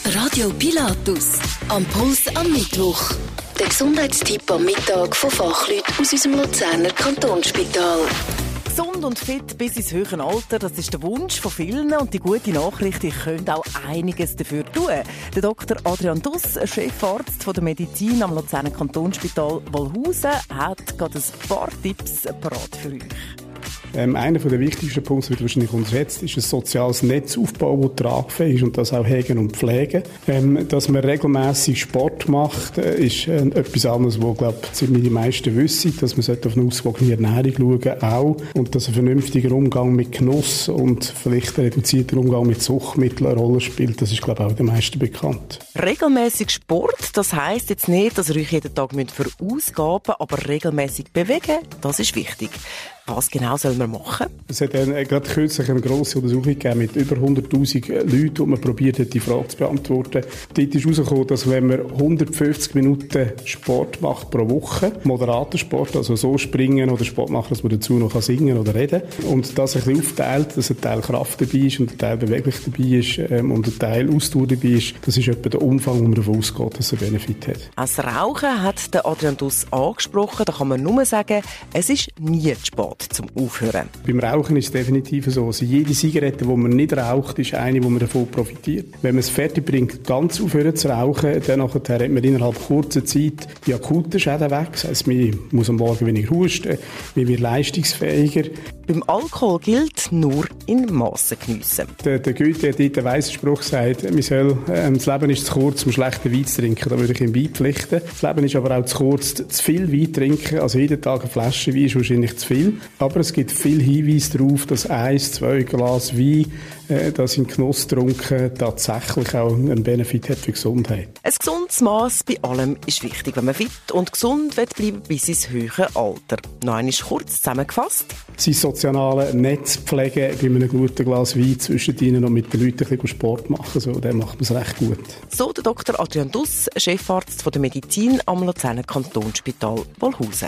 Radio Pilatus. Am Puls am Mittwoch. Der Gesundheitstipp am Mittag von Fachleuten aus unserem Luzerner Kantonsspital. Gesund und fit bis ins höhere Alter, das ist der Wunsch von vielen. Und die gute Nachricht, ich könnte auch einiges dafür tun. Der Dr. Adrian Duss, Chefarzt von der Medizin am Luzerner Kantonsspital Wolhusen, hat gerade ein paar Tipps parat für euch. Einer der wichtigsten Punkte, wird wahrscheinlich unterschätzt, ist ein soziales Netzaufbau, das tragfähig ist und das auch hegen und pflegen. Dass man regelmäßig Sport macht, ist etwas anderes, wo, glaube ich, ziemlich die meisten wissen, dass man auf eine ausgewogene Ernährung schauen auch und dass ein vernünftiger Umgang mit Genuss und vielleicht ein reduzierter Umgang mit Suchtmitteln eine Rolle spielt. Das ist, glaube ich, auch den meisten bekannt. Regelmäßig Sport, das heisst jetzt nicht, dass ihr euch jeden Tag verausgaben müsst, aber regelmäßig bewegen, das ist wichtig. Was genau soll man machen? Es hat gerade kürzlich eine grosse Untersuchung gegeben mit über 100'000 Leuten, und man probiert hat, die Frage zu beantworten. Dort ist herausgekommen, dass wenn man 150 Minuten Sport macht pro Woche, moderater Sport, also so springen oder Sport machen, dass man dazu noch singen oder reden kann, und das ein bisschen aufteilt, dass ein Teil Kraft dabei ist und ein Teil beweglich dabei ist und ein Teil Ausdauer dabei ist, das ist etwa der Umfang, wo man davon ausgeht, dass er Benefit hat. Das Rauchen hat der Adrian Duss angesprochen. Da kann man nur sagen, es ist nie zu spät zum Aufhören. Beim Rauchen ist es definitiv so. Also jede Zigarette, die man nicht raucht, ist eine, wo man davon profitiert. Wenn man es fertig bringt, ganz aufhören zu rauchen, dann hat man innerhalb kurzer Zeit die akuten Schäden weg. Das heisst, man muss am Morgen weniger husten, man wird leistungsfähiger. Beim Alkohol gilt nur in Massen geniessen. Der Goethe hat dort einen weisen Spruch gesagt, das Leben ist zu kurz, um schlechten Wein zu trinken. Da würde ich ihm beipflichten. Das Leben ist aber auch zu kurz, zu viel Wein zu trinken. Also jeden Tag eine Flasche Wein ist wahrscheinlich zu viel. Aber es gibt viele Hinweise darauf, dass 1-2 Glas Wein, das in Genuss trunken, tatsächlich auch einen Benefit hat für die Gesundheit. Ein gesundes Maß bei allem ist wichtig, wenn man fit und gesund bleiben bis ins höhere Alter. Noch einmal kurz zusammengefasst. Sein soziale Netz pflegen, bei einem guten Glas Wein zwischen ihnen und mit den Leuten ein bisschen Sport machen, so, dann macht man es recht gut. So der Dr. Adrian Duss, Chefarzt von der Medizin am Luzerner Kantonsspital Wolhusen.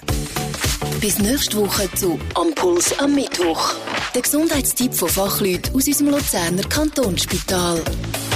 Bis nächste Woche zu «Am Puls am Mittwoch». Der Gesundheitstipp von Fachleuten aus unserem Luzerner Kantonsspital.